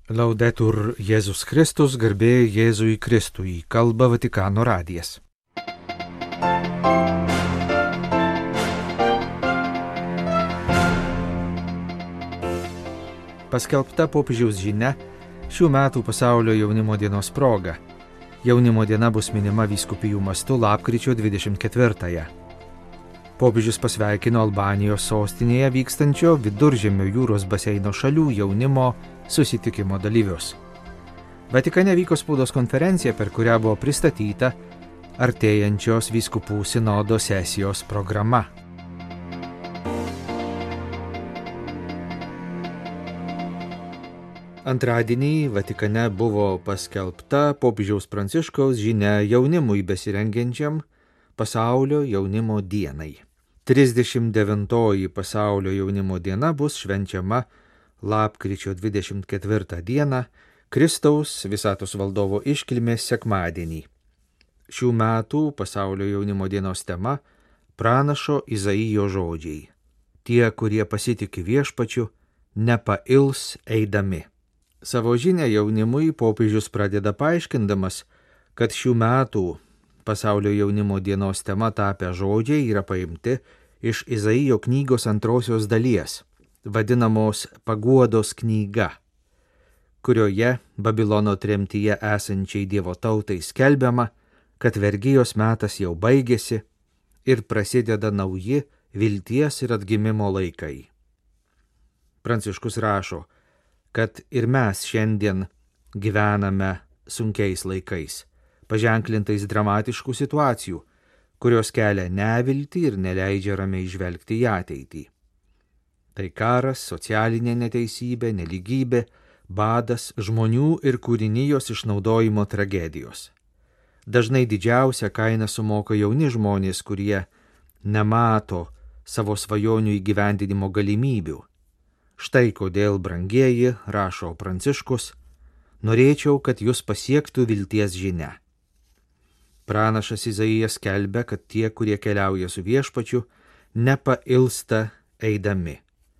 Laudetur Jėzus Kristus, garbė Jėzui Kristui, kalba Vatikano radijas. Paskelbta popiežiaus žinia šių metų pasaulio jaunimo dienos proga. Jaunimo diena bus minima vyskupijų mastu lapkričio 24-ąją. Popiežius pasveikino Albanijos sostinėje vykstančio Viduržemio jūros baseino šalių jaunimo susitikimo dalyvius. Vatikane vyko spaudos konferencija, per kurią buvo pristatyta artėjančios vyskupų sinodo sesijos programa. Antradienį Vatikane buvo paskelbta popiežiaus Pranciškaus žinia jaunimui besirengiančiam pasaulio jaunimo dienai. 39-oji pasaulio jaunimo diena bus švenčiama lapkričio 24 dieną Kristaus visatos valdovo iškilmės sekmadienį. Šių metų pasaulio jaunimo dienos tema pranašo Izaijo žodžiai. Tie, kurie pasitiki viešpačiu, nepails eidami. Savo žinią jaunimui popiežius pradeda paaiškindamas, kad šių metų pasaulio jaunimo dienos tema tapę žodžiai yra paimti iš Izaijo knygos antrosios dalies, vadinamos paguodos knyga, kurioje Babilono tremtyje esančiai Dievo tautai skelbiama, kad vergijos metas jau baigėsi ir prasideda nauji vilties ir atgimimo laikai. Pranciškus rašo, kad ir mes šiandien gyvename sunkiais laikais, paženklintais dramatiškų situacijų, kurios kelia neviltį ir neleidžia ramiai žvelgti į ateitį. Tai karas, socialinė neteisybė, nelygybė, badas, žmonių ir kūrinijos išnaudojimo tragedijos. Dažnai didžiausią kainą sumoka jauni žmonės, kurie nemato savo svajonių įgyvendinimo galimybių. Štai kodėl, brangieji, rašo Pranciškus, norėčiau, kad jūs pasiektų vilties žinia. Pranašas Izaijas skelbia, kad tie, kurie keliauja su viešpačiu, nepailsta eidami.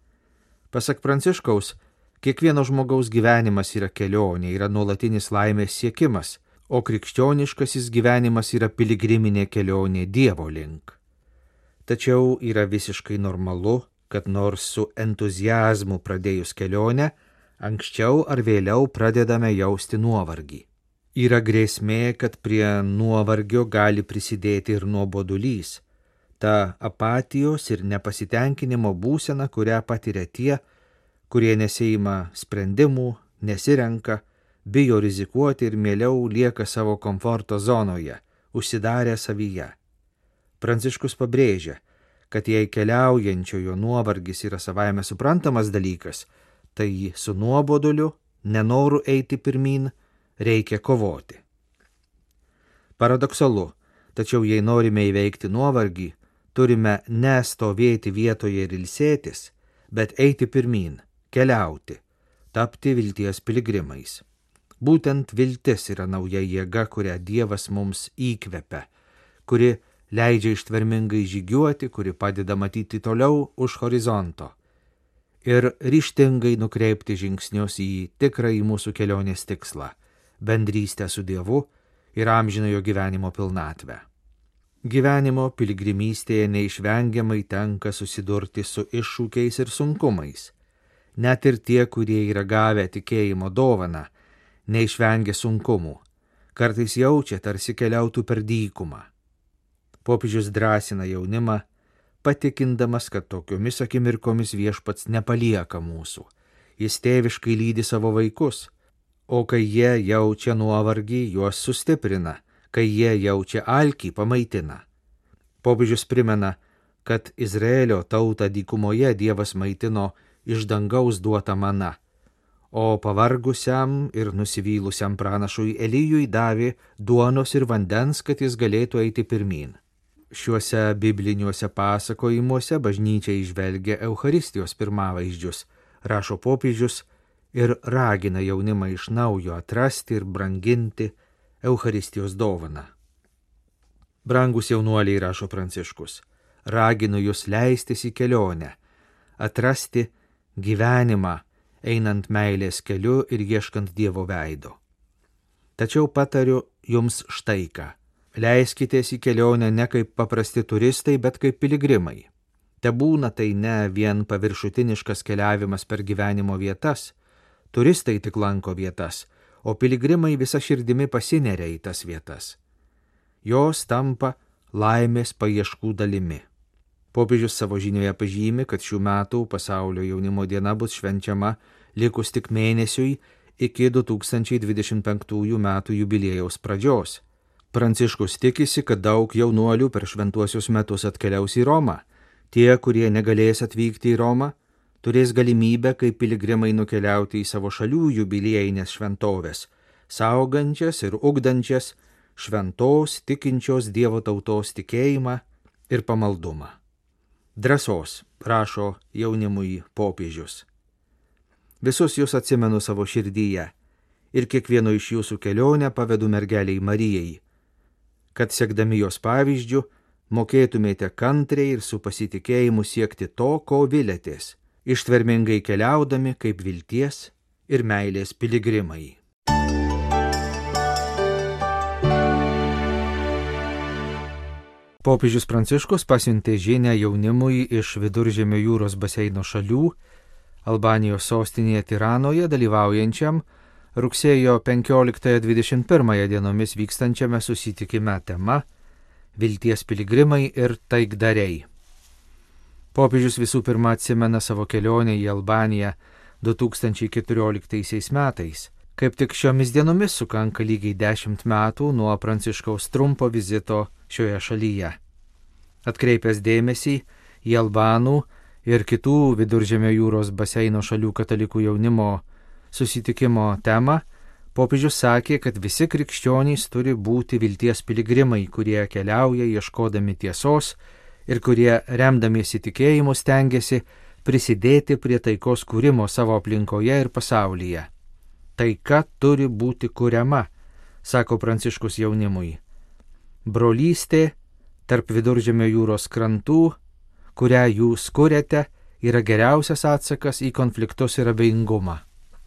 Pasak Pranciškaus, kiekvieno žmogaus gyvenimas yra kelionė, yra nuolatinis laimės siekimas, o krikščioniškasis gyvenimas yra piligriminė kelionė Dievo link. Tačiau yra visiškai normalu, kad nors su entuziazmu pradėjus kelionę, anksčiau ar vėliau pradedame jausti nuovargį. Yra grėsmė, kad prie nuovargio gali prisidėti ir nuobodulys, ta apatijos ir nepasitenkinimo būsena, kurią patiria tie, kurie nesiima sprendimų, nesirenka, bijo rizikuoti ir mieliau lieka savo komforto zonoje, užsidarę savyje. Pranciškus pabrėžia, kad jei keliaujančiojo nuovargis yra savaime suprantamas dalykas, tai su nuoboduliu, nenoru eiti pirmyn, reikia kovoti. Paradoksalu, tačiau jei norime įveikti nuovargį, turime nestovėti vietoje ir ilsėtis, bet eiti pirmyn, keliauti, tapti vilties piligrimais. Būtent viltis yra nauja jėga, kurią Dievas mums įkvepia, kuri leidžia ištvermingai žygiuoti, kuri padeda matyti toliau už horizonto ir ryžtingai nukreipti žingsnius į tikrąjį mūsų kelionės tikslą – bendrystę su Dievu ir amžinojo gyvenimo pilnatvę. Gyvenimo piligrimystėje neišvengiamai tenka susidurti su iššūkiais ir sunkumais. Net ir tie, kurie yra gavę tikėjimo dovaną, neišvengia sunkumų, kartais jaučia, tarsi keliautų per dykumą. Popiežius drąsina jaunimą, patikindamas, kad tokiomis akimirkomis viešpats nepalieka mūsų. Jis tėviškai lydi savo vaikus, o kai jie jaučia nuovargį, juos sustiprina, kai jie jaučia alkį, pamaitina. Popiežius primena, kad Izraelio tautą dykumoje Dievas maitino iš dangaus duota mana, o pavargusiam ir nusivylusiam pranašui Elijui davė duonos ir vandens, kad jis galėtų eiti pirmyn. Šiuose bibliniuose pasakojimuose bažnyčia įžvelgia Eucharistijos pirmavaizdžius, rašo popiežius, ir ragina jaunimą iš naujo atrasti ir branginti Eucharistijos dovaną. Brangus jaunuoliai, rašo Pranciškus, raginu jūs leistis į kelionę, atrasti gyvenimą einant meilės keliu ir ieškant Dievo veido. Tačiau patariu jums štai ką. Leiskitės į kelionę ne kaip paprasti turistai, bet kaip piligrimai. Te būna tai ne vien paviršutiniškas keliavimas per gyvenimo vietas, turistai tik lanko vietas, o piligrimai visa širdimi pasineria į tas vietas. Jos tampa laimės paieškų dalimi. Popiežius savo žinioje pažymi, kad šių metų pasaulio jaunimo diena bus švenčiama likus tik mėnesiui iki 2025 metų jubiliejaus pradžios. Pranciškus tikisi, kad daug jaunuolių per šventuosius metus atkeliaus į Romą. Tie, kurie negalės atvykti į Romą, turės galimybę kaip piligrimai nukeliauti į savo šalių jubiliejines šventoves, saugančias ir ugdančias šventos tikinčios Dievo tautos tikėjimą ir pamaldumą. Drąsos, prašo jaunimui popiežius. Visus jūs atsimenu savo širdyje ir kiekvieno iš jūsų kelionę pavedu mergeliai Marijai, kad sekdami jos pavyzdžiu mokėtumėte kantriai ir su pasitikėjimu siekti to, ko vilėtės, ištvermingai keliaudami kaip vilties ir meilės piligrimai. Popiežius Pranciškus pasiuntė žinią jaunimui iš Viduržemio jūros baseino šalių, Albanijos sostinėje Tiranoje dalyvaujančiam rugsėjo 15-21 dienomis vykstančiame susitikime tema Vilties piligrimai ir taikdariai. Popiežius visų pirma atsimena savo kelionę į Albaniją 2014 metais. Kaip tik šiomis dienomis sukanka lygiai 10 metų nuo Pranciškaus trumpo vizito šioje šalyje. Atkreipęs dėmesį į albanų ir kitų Viduržemio jūros baseino šalių katalikų jaunimo susitikimo temą, popiežius sakė, kad visi krikščionys turi būti vilties piligrimai, kurie keliauja ieškodami tiesos ir kurie remdamiesi tikėjimu stengiasi prisidėti prie taikos kūrimo savo aplinkoje ir pasaulyje. Taika turi būti kuriama, sako Pranciškus jaunimui. Brolystė tarp Viduržemio jūros krantų, kurią jūs kuriate, yra geriausias atsakas į konfliktus ir abejingumą.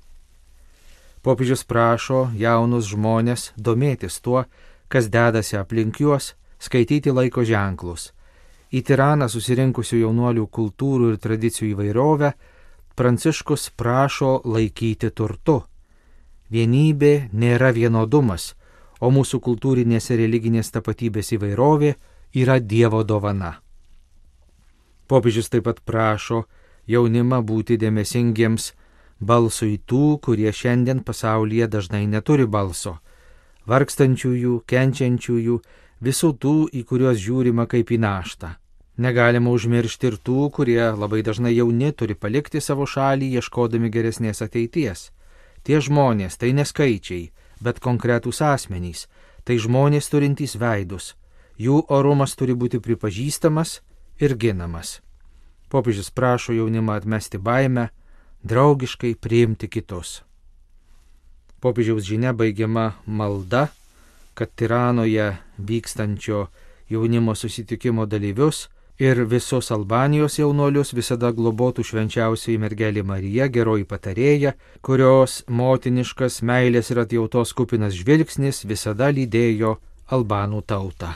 Popiežius prašo jaunus žmonės domėtis tuo, kas dedasi aplink juos, skaityti laiko ženklus. Į Tiraną susirinkusių jaunuolių kultūrų ir tradicijų įvairovę Pranciškus prašo laikyti turtu. Vienybė nėra vienodumas, o mūsų kultūrinės ir religinės tapatybės įvairovė yra Dievo dovana. Popiežius taip pat prašo jaunimą būti dėmesingiems balsui tų, kurie šiandien pasaulyje dažnai neturi balso, vargstančiųjų, kenčiančiųjų, visų tų, į kuriuos žiūrima kaip į naštą. Negalima užmiršti ir tų, kurie labai dažnai jauni turi palikti savo šalį, ieškodami geresnės ateities. Tie žmonės tai ne skaičiai, bet konkretūs asmenys, tai žmonės turintys veidus. Jų orumas turi būti pripažįstamas ir ginamas. Popiežius prašo jaunimą atmesti baimę, draugiškai priimti kitus. Popiežiaus žinia baigiama malda, kad Tiranoje vykstančio jaunimo susitikimo dalyvius ir visus Albanijos jaunuolius visada globotų švenčiausioji mergelė Marija, geroji patarėja, kurios motiniškas meilės ir atjautos kupinas žvilgsnis visada lydėjo albanų tautą.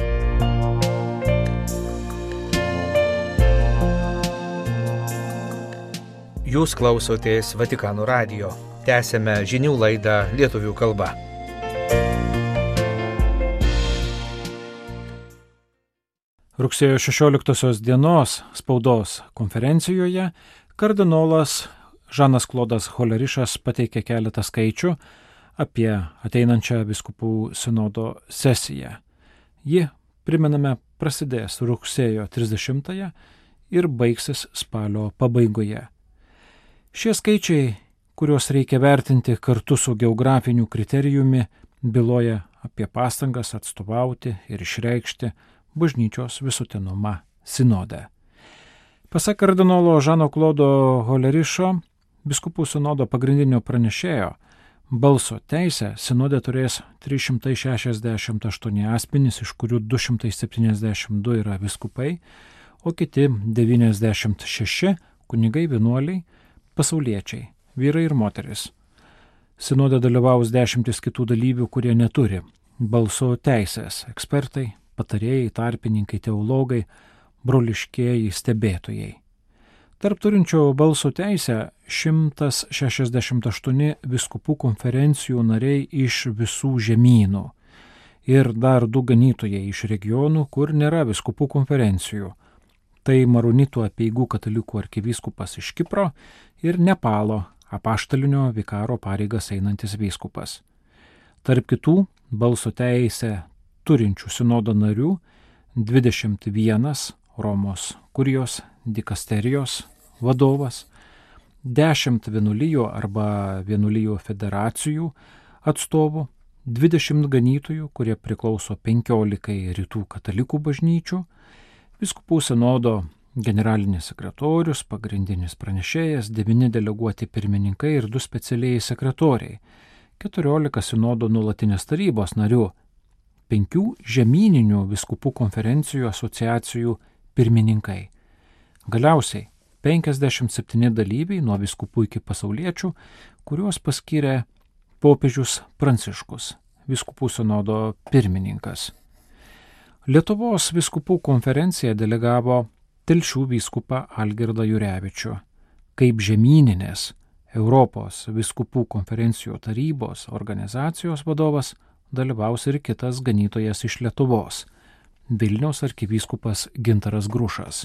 Jūs klausotės Vatikano radijo. Tęsėme žinių laidą lietuvių kalba. Rugsėjo 16 dienos spaudos konferencijoje kardinolas Žanas Klodas Holerišas pateikė keletą skaičių apie ateinančią vyskupų sinodo sesiją. Ji, primename, prasidės rugsėjo 30 ir baigsis spalio pabaigoje. Šie skaičiai, kuriuos reikia vertinti kartu su geografiniu kriterijumi, byloja apie pastangas atstovauti ir išreikšti bažnyčios visuotinumą sinode. Pasak kardinolo Žano Klodo Holerišo, vyskupų sinodo pagrindinio pranešėjo, balso teisę sinode turės 368 asmenys, iš kurių 272 yra vyskupai, o kiti 96 kunigai vienuoliai, pasauliečiai, vyrai ir moteris. Sinode dalyvaus 10 kitų dalyvių, kurie neturi balso teisės - ekspertai, patarėjai, tarpininkai, teologai, broliškieji stebėtojai. Tarp turinčio balso teisę 168 vyskupų konferencijų nariai iš visų žemynų ir dar 2 ganytojai iš regionų, kur nėra vyskupų konferencijų. Tai Maronitų apeigų katalikų arkivyskupas iš Kipro ir Nepalo apaštalinio vikaro pareigas einantis vyskupas. Tarp kitų balso teisę turinčių sinodo narių 21 Romos kurijos dikasterijos vadovas, 10 vienuolijų arba vienuolijų federacijų atstovų, 20 ganytojų, kurie priklauso 15 rytų katalikų bažnyčių, vyskupų sinodo generalinis sekretorius, pagrindinis pranešėjas, 9 deleguoti pirmininkai ir 2 specialieji sekretoriai, 14 sinodo nuolatinės tarybos narių, 5 žemyninių vyskupų konferencijų asociacijų pirmininkai. Galiausiai 57 dalyviai nuo vyskupų iki pasauliečių, kuriuos paskyrė popiežius Pranciškus, vyskupų sinodo pirmininkas. Lietuvos vyskupų konferencija delegavo Telšių vyskupą Algirdą Jurevičių. Kaip žemyninės Europos vyskupų konferencijų tarybos organizacijos vadovas dalyvaus ir kitas ganytojas iš Lietuvos - Vilniaus arkivyskupas Gintaras Grušas.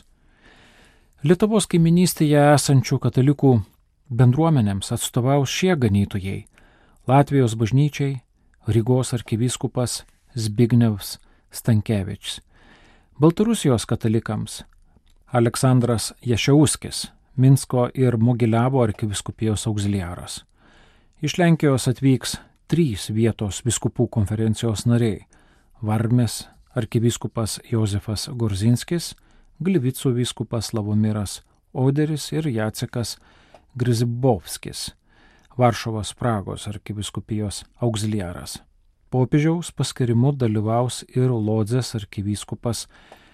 Lietuvos kaiminystėje esančių katalikų bendruomenėms atstovaus šie ganytojai - Latvijos bažnyčiai Rygos arkivyskupas Zbignevas Stankevičius, Baltarusijos katalikams Aleksandras Jašiauskis, Minsko ir Mogiliavo arkivyskupijos auxiliaras. Iš Lenkijos atvyks 3 vietos vyskupų konferencijos nariai - Varmės arkivyskupas Jozefas Gorzinskis, Glivicų vyskupas Slavomiras Oderis ir Jacekas Grizibovskis, Varšuvos Pragos arkivyskupijos auxiliaras. Popiežiaus paskirimu dalyvaus ir Lodzės arkivyskupas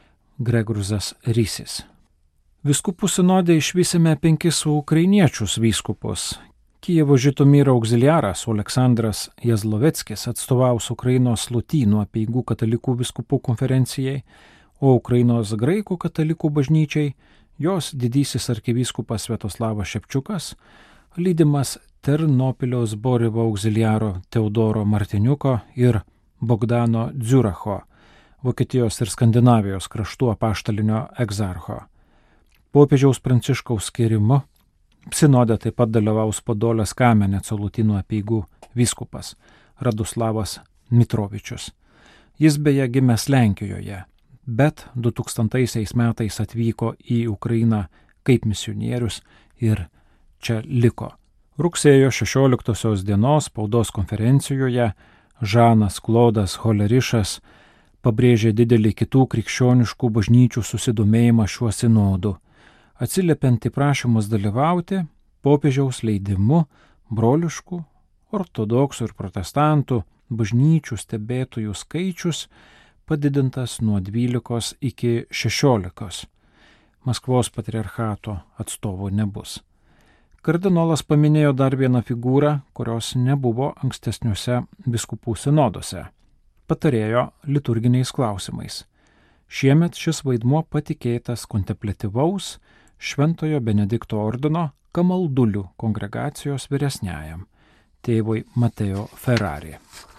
Gregoruzas Rysis. Vyskupų sinode išvysime 5 ukrainiečius vyskupus. Kijevo Žitomyro auxiliaras Aleksandras Jazloveckis atstovaus Ukrainos lotynų apeigų katalikų vyskupų konferencijai, o Ukrainos graikų katalikų bažnyčiai jos didysis arkivyskupas Sviatoslavas Šepčiukas, lydimas Ternopilio Zborivo auxiliaro Teodoro Martiniuko ir Bogdano Dziuracho, Vokietijos ir Skandinavijos kraštų apaštalinio egzarcho. Popiežiaus Pranciškaus skirimu sinode taip pat dalyvaus Podolės Kameneco lotynų apeigų vyskupas Radoslavas Mitrovičius. Jis beje gimęs Lenkijoje, bet 2000 metais atvyko į Ukrainą kaip misionierius ir čia liko. Rugsėjo 16 dienos spaudos konferencijoje Žanas Klodas Holerišas pabrėžė didelį kitų krikščioniškų bažnyčių susidomėjimą šiuo sinodu, atsiliepiant į prašymus dalyvauti popiežiaus leidimu broliškų, ortodoksų ir protestantų bažnyčių stebėtojų skaičius padidintas nuo 12 iki 16. Maskvos patriarchato atstovų nebus. Kardinolas paminėjo dar vieną figūrą, kurios nebuvo ankstesniuose vyskupų sinoduose - patarėjo liturginiais klausimais. Šiemet šis vaidmuo patikėtas kontempliatyvaus Šventojo Benedikto ordino Kamaldulių kongregacijos vyresniajam tėvui Mateo Ferrari.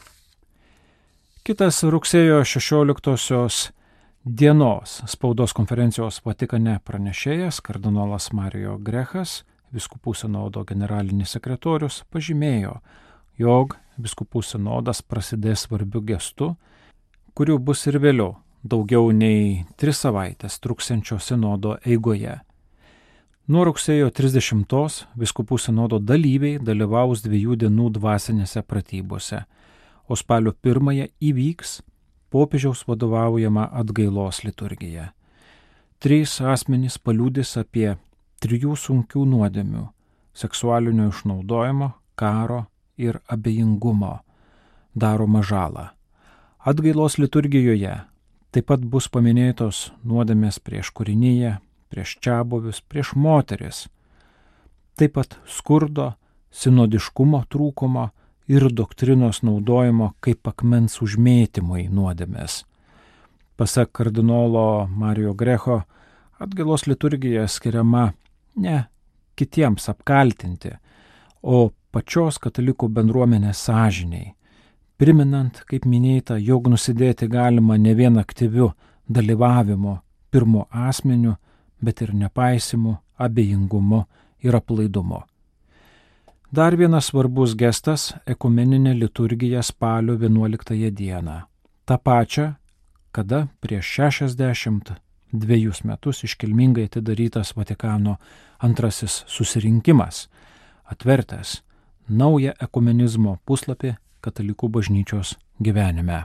Kitas rugsėjo 16 dienos spaudos konferencijos Vatikane pranešėjas kardinolas Mario Grechas, vyskupų sinodo generalinis sekretorius, pažymėjo, jog vyskupų sinodas prasidės svarbiu gestu, kurių bus ir vėliau daugiau nei 3 savaitės truksiančio sinodo eigoje. Nuo rugsėjo 30 vyskupų sinodo dalyviai dalyvaus 2 dienų dvasinėse pratybose, o spalio 1 įvyks popiežiaus vadovaujama atgailos liturgija. 3 asmenys paliudys apie 3 sunkių nuodėmių - seksualinio išnaudojimo, karo ir abejingumo daromą žalą. Atgailos liturgijoje taip pat bus paminėtos nuodėmės prieš kūriniją, prieš čiabuvius, prieš moteris, taip pat skurdo, sinodiškumo trūkumo ir doktrinos naudojimo kaip akmens užmėtymui nuodėmės. Pasak kardinolo Mario Grecho, atgailos liturgija skiriama ne kitiems apkaltinti, o pačios katalikų bendruomenės sąžiniai, priminant, kaip minėta, jog nusidėti galima ne vien aktyviu dalyvavimu pirmu asmeniu, bet ir nepaisimu, abejingumu ir aplaidumu. Dar vienas svarbus gestas – ekumeninė liturgija spalio 11 dieną. Ta pačia, kada prieš 62 metus iškilmingai atidarytas Vatikano antrasis susirinkimas, atvertęs naują ekumenizmo puslapį katalikų bažnyčios gyvenime.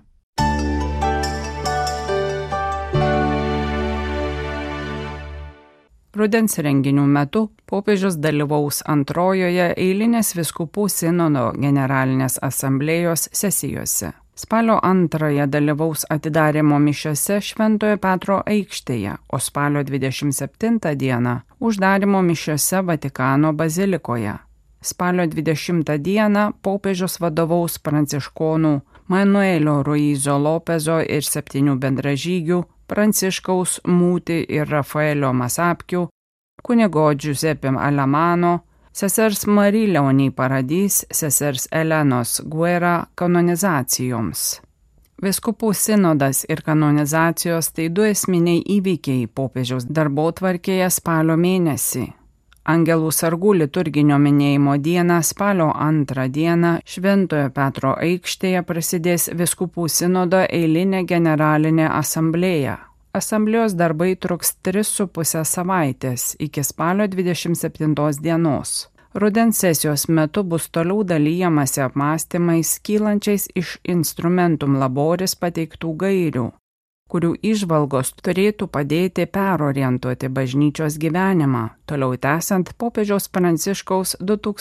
Rudens renginių metu popiežius dalyvaus antrojoje eilinės vyskupų sinodo generalinės asamblėjos sesijose. Spalio 2 dalyvaus atidarymo mišiose Šventojo Petro aikštėje, o spalio 27 dieną uždarymo mišiose Vatikano bazilikoje. Spalio 20 dieną popiežius vadovaus pranciškonų Manuelio Ruizo Lopezo ir 7 bendražygių Pranciškaus Mūti ir Rafaelio Masapkių, kunigo Giuseppe Alamano, sesers Marie Leonie Paradis, sesers Elenos Guerra kanonizacijoms. Vyskupų sinodas ir kanonizacijos tai 2 esminiai įvykiai popiežiaus darbotvarkėje spalio mėnesį. Angelų sargų liturginio minėjimo dieną spalio 2 dieną Šventojo Petro aikštėje prasidės vyskupų sinodo eilinė generalinė asamblėja. Asamblėjos darbai truks 3,5 savaitės iki spalio 27 dienos. Rudens sesijos metu bus toliau dalyjamasi apmąstymais kylančiais iš Instrumentum Laboris pateiktų gairių, kurių įžvalgos turėtų padėti perorientuoti bažnyčios gyvenimą, toliau tęsiant popiežiaus Pranciškaus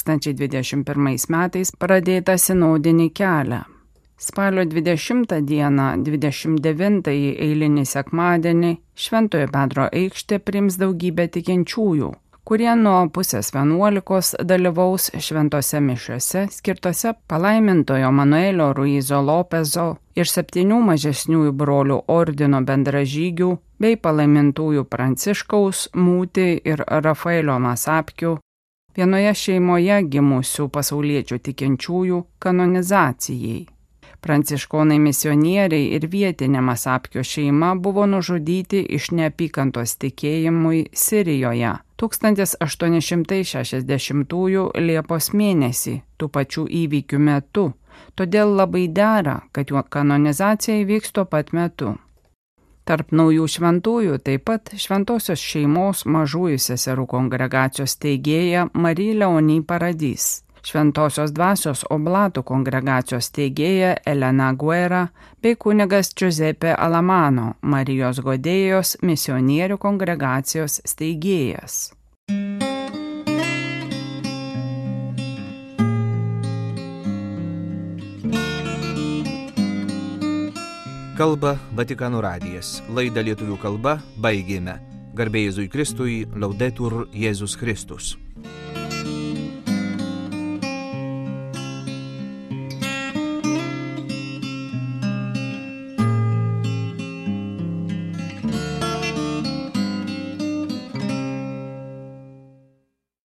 2021 metais pradėtą sinodinį kelią. Spalio 20 dieną, 29 eilinį sekmadienį, Šventojo Petro aikštė priims daugybę tikinčiųjų, kurie nuo 10:30 dalyvaus šventose mišiose skirtose palaimintojo Manuelio Ruizo Lopezo ir 7 mažesniųjų brolių ordino bendražygių bei palaimintųjų Pranciškaus, Mūti ir Rafaelio Masapkių, vienoje šeimoje gimusių pasauliečių tikinčiųjų kanonizacijai. Pranciškonai misionieriai ir vietinė Masapkio šeima buvo nužudyti iš neapykantos tikėjimui Sirijoje 1860 Liepos mėnesį, tų pačių įvykių metu, todėl labai dera, kad jų kanonizacija įvyks tuo pat metu. Tarp naujų šventųjų taip pat šventosios šeimos mažųjų seserų kongregacijos steigėja Marie Leonie Paradis, Šventosios dvasios oblatų kongregacijos steigėja Elena Guerra bei kunigas Giuseppe Alamano, Marijos Godėjos misionierių kongregacijos steigėjas. Kalba Vatikano radijas. Laidą lietuvių kalba baigėme. Garbė Jėzui Kristui, Laudetur Jėzus Kristus.